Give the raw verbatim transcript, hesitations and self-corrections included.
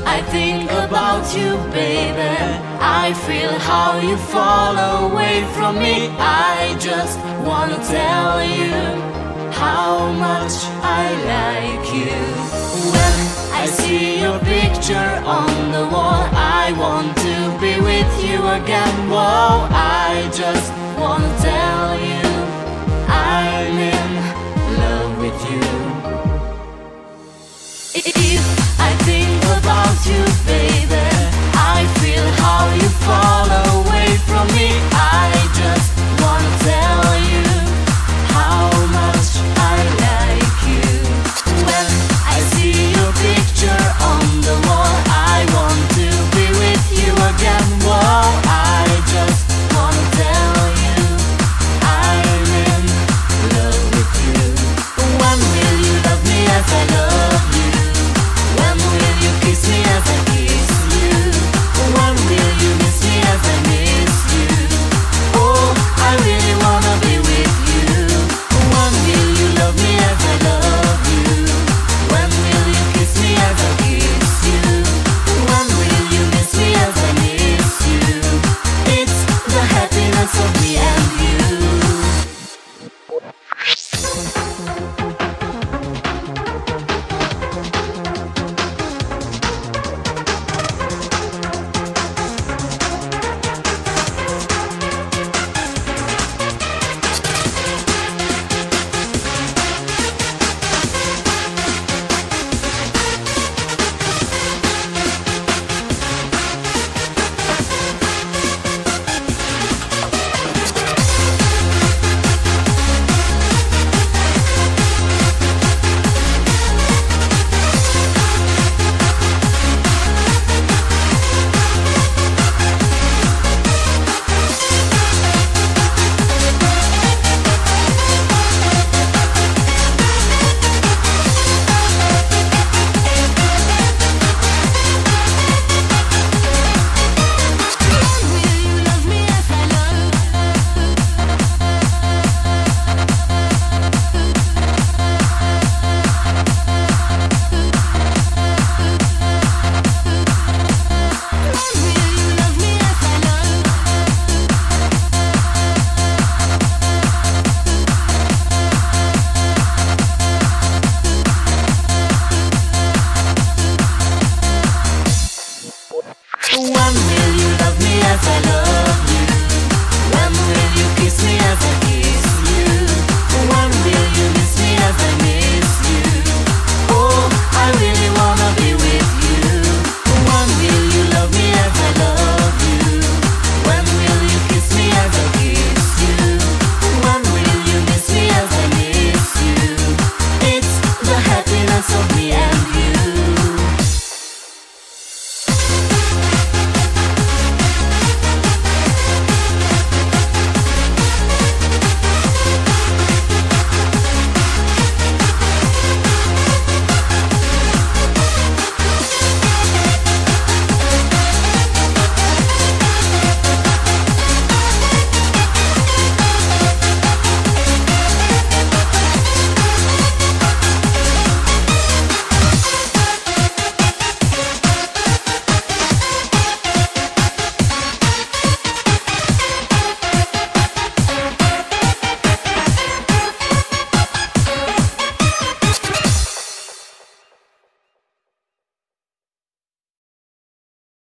I think about you, baby. I feel how you fall away from me. I just wanna tell you how much I like you. When I see your picture on the wall, I want to be with you again. Whoa, I just wanna tell you I'm in love with you. If I think about you, baby, I feel how you fall away from me. I just wanna tell you how much I like you. When I see your picture on the wall, I want to be with you again. Whoa, I just wanna tell you I'm in love with you. When will you love me as I love you? When will you kiss me as I kiss you? When will you miss me as I miss you? Oh, I really wanna be with you. When will you love me as I love you? When will you kiss me as I kiss you? When will you miss me as I miss you? It's the happiness of me and you. When will you love me as I love you? When will you kiss me as I